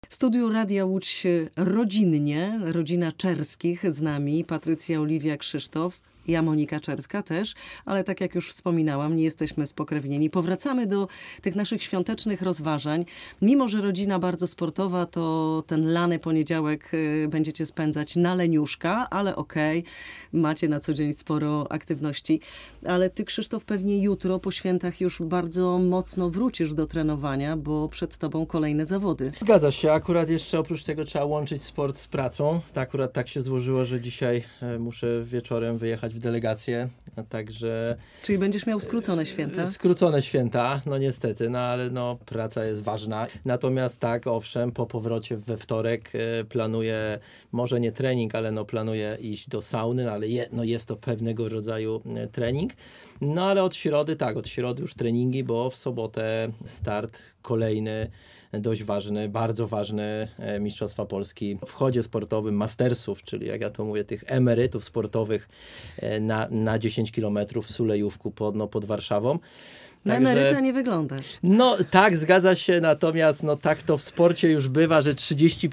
W studiu Radia Łódź rodzinnie, rodzina Czerskich z nami, Patrycja, Oliwia, Krzysztof, ja Monika Czerska też, ale tak jak już wspominałam, nie jesteśmy spokrewnieni. Powracamy do tych naszych świątecznych rozważań. Mimo że rodzina bardzo sportowa, to ten lany poniedziałek będziecie spędzać na leniuszka, ale okej, macie na co dzień sporo aktywności. Ale ty, Krzysztof, pewnie jutro po świętach już bardzo mocno wrócisz do trenowania, bo przed tobą kolejne zawody. Zgadza się, akurat jeszcze oprócz tego trzeba łączyć sport z pracą. Akurat tak się złożyło, że dzisiaj muszę wieczorem wyjechać w delegację, także... Czyli będziesz miał skrócone święta? Skrócone święta, no niestety, no ale no praca jest ważna. Natomiast tak, owszem, po powrocie we wtorek planuję, może nie trening, ale no planuję iść do sauny, ale jest to pewnego rodzaju trening. No ale od środy już treningi, bo w sobotę start kolejny, dość ważny, bardzo ważny Mistrzostwa Polski w chodzie sportowym mastersów, czyli jak ja to mówię, tych emerytów sportowych na 10 km w Sulejówku pod Warszawą. Na emeryta nie wyglądasz. No tak, zgadza się, natomiast no tak to w sporcie już bywa, że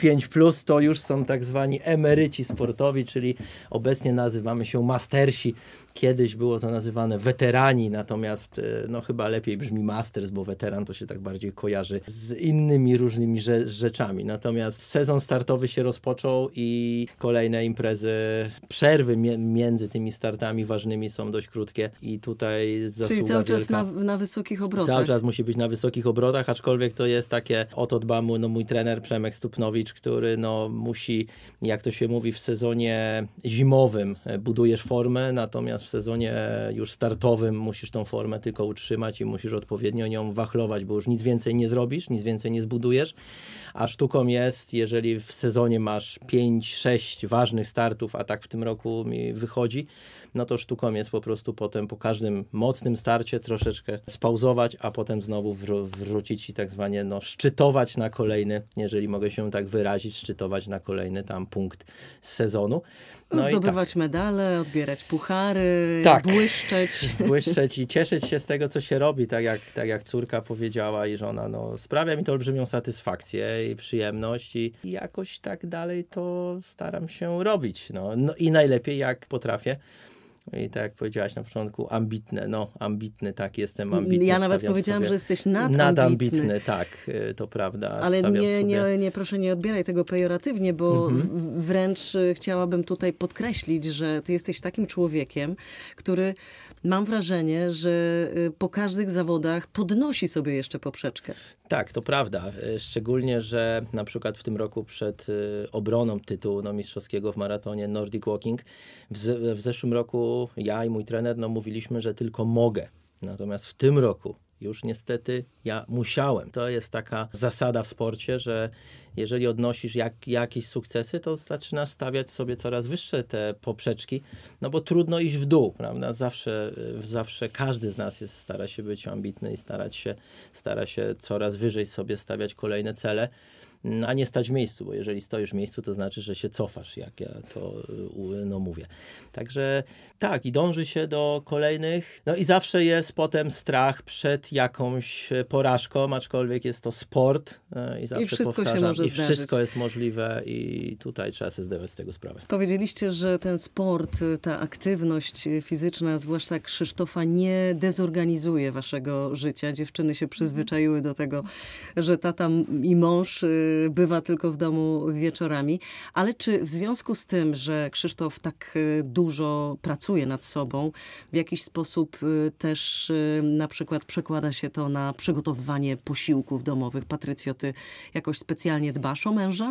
35+ to już są tak zwani emeryci sportowi, czyli obecnie nazywamy się mastersi. Kiedyś było to nazywane weterani, natomiast no chyba lepiej brzmi masters, bo weteran to się tak bardziej kojarzy z innymi różnymi rzeczami. Natomiast sezon startowy się rozpoczął i kolejne imprezy, przerwy między tymi startami ważnymi są dość krótkie i tutaj zasługa Czyli cały czas wielka. na wysokich obrotach. Cały czas musi być na wysokich obrotach, aczkolwiek to jest takie, o to dba mój trener Przemek Stupnowicz, który musi, jak to się mówi, w sezonie zimowym budujesz formę, natomiast w sezonie już startowym musisz tą formę tylko utrzymać i musisz odpowiednio nią wachlować, bo już nic więcej nie zrobisz, nic więcej nie zbudujesz, a sztuką jest, jeżeli w sezonie masz 5-6 ważnych startów, a tak w tym roku mi wychodzi, no to sztuką jest po prostu potem po każdym mocnym starcie troszeczkę spauzować, a potem znowu wrócić i tak zwanie szczytować na kolejny, jeżeli mogę się tak wyrazić, szczytować na kolejny tam punkt z sezonu. Zdobywać medale, odbierać puchary, błyszczeć i cieszyć się z tego, co się robi, tak jak córka powiedziała i żona, sprawia mi to olbrzymią satysfakcję i przyjemność i jakoś tak dalej to staram się robić. No i najlepiej jak potrafię. I tak jak powiedziałaś na początku, ambitny, tak, jestem ambitny. Ja nawet powiedziałam, że jesteś nadambitny, tak, to prawda. Ale nie, proszę, nie odbieraj tego pejoratywnie, bo wręcz chciałabym tutaj podkreślić, że ty jesteś takim człowiekiem, który, mam wrażenie, że po każdych zawodach podnosi sobie jeszcze poprzeczkę. Tak, to prawda. Szczególnie, że na przykład w tym roku przed obroną tytułu mistrzowskiego w maratonie Nordic Walking w zeszłym roku ja i mój trener mówiliśmy, że tylko mogę. Natomiast w tym roku już niestety ja musiałem. To jest taka zasada w sporcie, że jeżeli odnosisz jakieś sukcesy, to zaczynasz stawiać sobie coraz wyższe te poprzeczki, bo trudno iść w dół, prawda? Zawsze każdy z nas stara się być ambitny i stara się coraz wyżej sobie stawiać kolejne cele, a nie stać w miejscu, bo jeżeli stoisz w miejscu, to znaczy, że się cofasz, jak ja to mówię. Także tak, i dąży się do kolejnych, i zawsze jest potem strach przed jakąś porażką, aczkolwiek jest to sport i zawsze wszystko się może zdarzyć. Wszystko jest możliwe i tutaj trzeba sobie zdawać z tego sprawę. Powiedzieliście, że ten sport, ta aktywność fizyczna, zwłaszcza Krzysztofa, nie dezorganizuje waszego życia. Dziewczyny się przyzwyczaiły do tego, że tata i mąż bywa tylko w domu wieczorami. Ale czy w związku z tym, że Krzysztof tak dużo pracuje nad sobą, w jakiś sposób też na przykład przekłada się to na przygotowywanie posiłków domowych? Patrycjo, ty jakoś specjalnie dbasz o męża?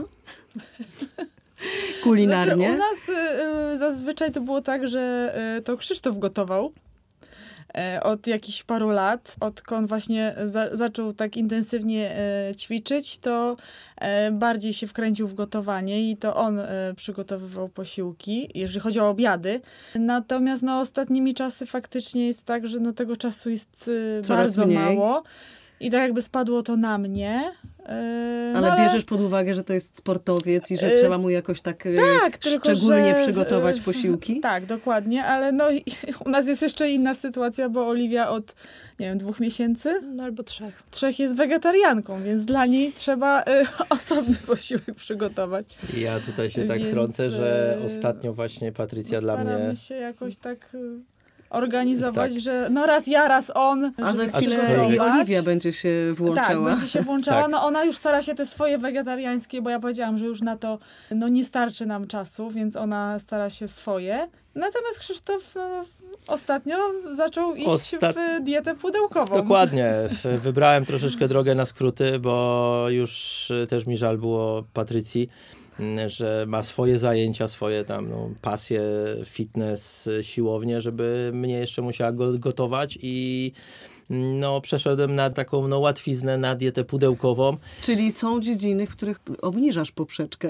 Kulinarnie? U nas zazwyczaj to było tak, że to Krzysztof gotował. Od jakichś paru lat, odkąd właśnie zaczął tak intensywnie ćwiczyć, to bardziej się wkręcił w gotowanie i to on przygotowywał posiłki, jeżeli chodzi o obiady. Natomiast ostatnimi czasy faktycznie jest tak, że tego czasu jest bardzo mało. I tak jakby spadło to na mnie. Ale bierzesz pod uwagę, że to jest sportowiec i że trzeba mu jakoś tak szczególnie przygotować posiłki? Tak, dokładnie, ale no u nas jest jeszcze inna sytuacja, bo Oliwia od, nie wiem, 2 miesięcy? No albo 3. 3 jest wegetarianką, więc dla niej trzeba osobny posiłek przygotować. Ja tutaj się tak wtrącę, że ostatnio właśnie Patrycja dla mnie... Staramy się jakoś tak organizować, że no raz ja, raz on. A za chwilę i Oliwia będzie się włączała. Tak, będzie się włączała. Tak. No ona już stara się te swoje wegetariańskie, bo ja powiedziałam, że już na to nie starczy nam czasu, więc ona stara się swoje. Natomiast Krzysztof ostatnio zaczął iść w dietę pudełkową. Dokładnie. Wybrałem troszeczkę drogę na skróty, bo już też mi żal było Patrycji, że ma swoje zajęcia, swoje tam pasje, fitness, siłownię, żeby mnie jeszcze musiała gotować i przeszedłem na taką łatwiznę, na dietę pudełkową. Czyli są dziedziny, w których obniżasz poprzeczkę.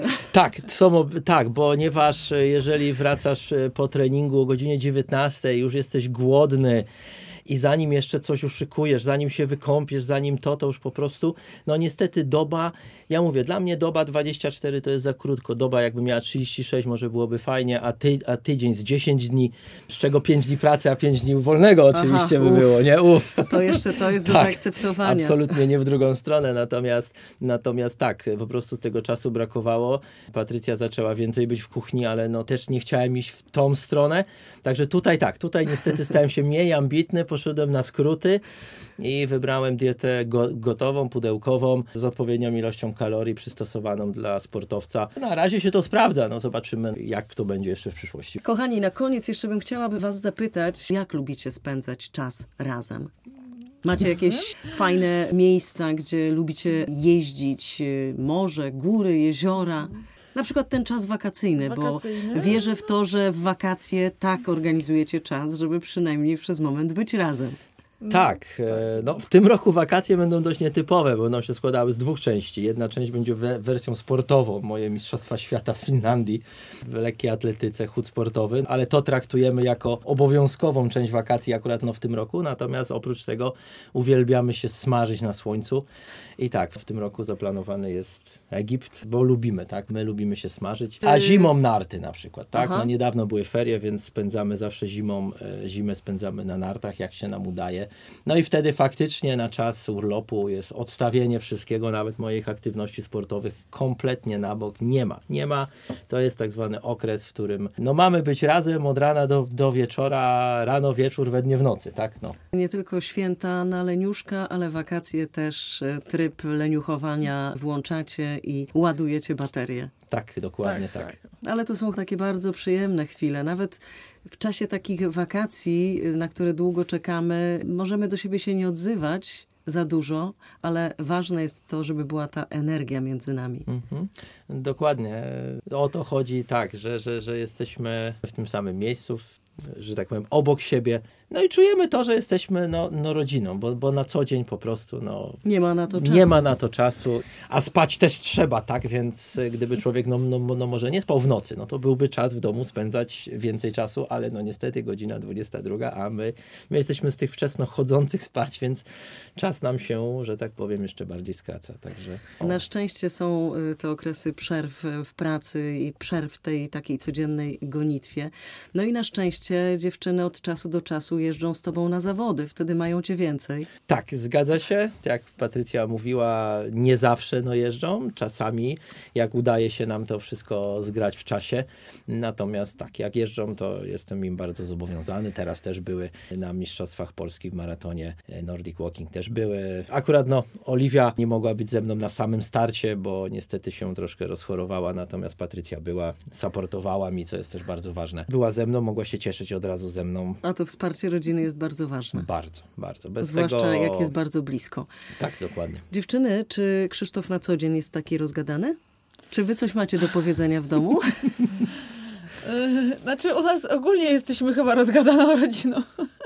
Tak, ponieważ jeżeli wracasz po treningu o godzinie 19, już jesteś głodny i zanim jeszcze coś uszykujesz, zanim się wykąpiesz, zanim to już po prostu, niestety doba, ja mówię, dla mnie doba 24 to jest za krótko. Doba jakby miała 36, może byłoby fajnie, a tydzień z 10 dni, z czego 5 dni pracy, a 5 dni wolnego oczywiście by było, nie? To jeszcze to jest do tak, zaakceptowania. Absolutnie nie w drugą stronę, natomiast tak, po prostu tego czasu brakowało. Patrycja zaczęła więcej być w kuchni, ale też nie chciałem iść w tą stronę, także tutaj niestety stałem się mniej ambitny, poszedłem na skróty i wybrałem dietę gotową, pudełkową, z odpowiednią ilością kalorii przystosowaną dla sportowca. Na razie się to sprawdza, zobaczymy jak to będzie jeszcze w przyszłości. Kochani, na koniec jeszcze bym chciałaby was zapytać, jak lubicie spędzać czas razem? Macie jakieś fajne miejsca, gdzie lubicie jeździć? Morze, góry, jeziora? Na przykład ten czas wakacyjny, bo wierzę w to, że w wakacje tak organizujecie czas, żeby przynajmniej przez moment być razem. Tak, w tym roku wakacje będą dość nietypowe, bo będą się składały z 2 części. Jedna część będzie wersją sportową, moje Mistrzostwa Świata w Finlandii, w lekkiej atletyce, chód sportowy, ale to traktujemy jako obowiązkową część wakacji akurat w tym roku, natomiast oprócz tego uwielbiamy się smażyć na słońcu i tak, w tym roku zaplanowany jest Egipt, bo lubimy, tak, my lubimy się smażyć, a zimą narty na przykład, tak, niedawno były ferie, więc spędzamy zawsze zimę spędzamy na nartach, jak się nam udaje. I wtedy faktycznie na czas urlopu jest odstawienie wszystkiego, nawet moich aktywności sportowych kompletnie na bok. Nie ma. To jest tak zwany okres, w którym mamy być razem od rana do wieczora, rano, wieczór, we dnie w nocy, tak? Nie tylko święta na leniuszka, ale wakacje też tryb leniuchowania włączacie i ładujecie baterię. Tak, dokładnie tak. Ale to są takie bardzo przyjemne chwile. Nawet w czasie takich wakacji, na które długo czekamy, możemy do siebie się nie odzywać za dużo, ale ważne jest to, żeby była ta energia między nami. Dokładnie. O to chodzi tak, że jesteśmy w tym samym miejscu, że tak powiem, obok siebie. I czujemy to, że jesteśmy rodziną, bo na co dzień po prostu nie ma na to czasu. Nie ma na to czasu, a spać też trzeba, tak? Więc gdyby człowiek może nie spał w nocy, to byłby czas w domu spędzać więcej czasu, ale niestety godzina 22, a my jesteśmy z tych wczesno chodzących spać, więc czas nam się, że tak powiem, jeszcze bardziej skraca. Także Na szczęście są te okresy przerw w pracy i przerw w tej takiej codziennej gonitwie. I na szczęście dziewczyny od czasu do czasu jeżdżą z tobą na zawody, wtedy mają cię więcej. Tak, zgadza się. Jak Patrycja mówiła, nie zawsze jeżdżą. Czasami, jak udaje się nam to wszystko zgrać w czasie. Natomiast tak, jak jeżdżą, to jestem im bardzo zobowiązany. Teraz też były na Mistrzostwach Polski w maratonie. Nordic Walking też były. Akurat Oliwia nie mogła być ze mną na samym starcie, bo niestety się troszkę rozchorowała. Natomiast Patrycja była, supportowała mi, co jest też bardzo ważne. Była ze mną, mogła się cieszyć od razu ze mną. A to wsparcie rodziny jest bardzo ważne. Bardzo, bardzo. Zwłaszcza jak jest bardzo blisko. Tak, dokładnie. Dziewczyny, czy Krzysztof na co dzień jest taki rozgadany? Czy wy coś macie do powiedzenia w domu? Znaczy u nas ogólnie jesteśmy chyba rozgadaną rodziną.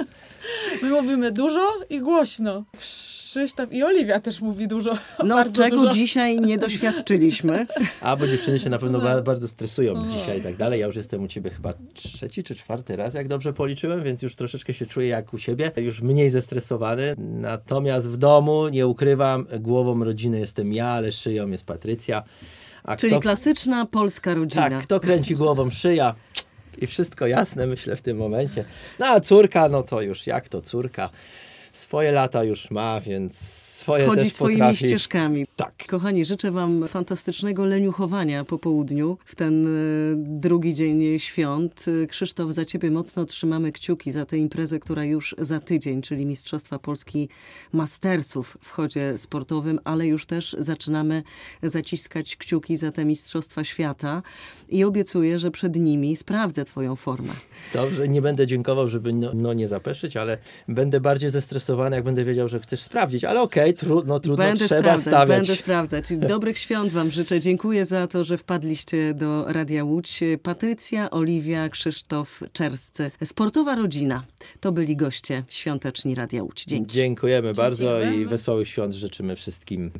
My mówimy dużo i głośno. Krzysztof i Oliwia też mówi dużo. No, bardzo czego dużo. dzisiaj nie doświadczyliśmy. Bo dziewczyny się na pewno bardzo stresują dzisiaj i tak dalej. Ja już jestem u ciebie chyba 3. czy 4. raz, jak dobrze policzyłem, więc już troszeczkę się czuję jak u siebie. Już mniej zestresowany. Natomiast w domu, nie ukrywam, głową rodziny jestem ja, ale szyją jest Patrycja. Czyli klasyczna polska rodzina. Tak, kto kręci głową, szyja. I wszystko jasne, myślę, w tym momencie. No a córka, no to już jak to córka. Swoje lata już ma, więc swoje Chodzi też swoimi potrafi. ścieżkami. Tak. Kochani, życzę wam fantastycznego leniuchowania po południu w ten drugi dzień świąt. Krzysztof, za ciebie mocno trzymamy kciuki za tę imprezę, która już za tydzień, czyli Mistrzostwa Polski Mastersów w chodzie sportowym, ale już też zaczynamy zaciskać kciuki za te Mistrzostwa Świata i obiecuję, że przed nimi sprawdzę twoją formę. Dobrze, nie będę dziękował, żeby nie zapeszyć, ale będę bardziej zestresowany, jak będę wiedział, że chcesz sprawdzić. Ale okej, trudno, trzeba stawiać. Będę sprawdzać. Dobrych świąt wam życzę. Dziękuję za to, że wpadliście do Radia Łódź. Patrycja, Oliwia, Krzysztof Czerscy. Sportowa rodzina. To byli goście świąteczni Radia Łódź. Dzięki. Dziękujemy bardzo i Dziękujemy. wesołych świąt życzymy wszystkim.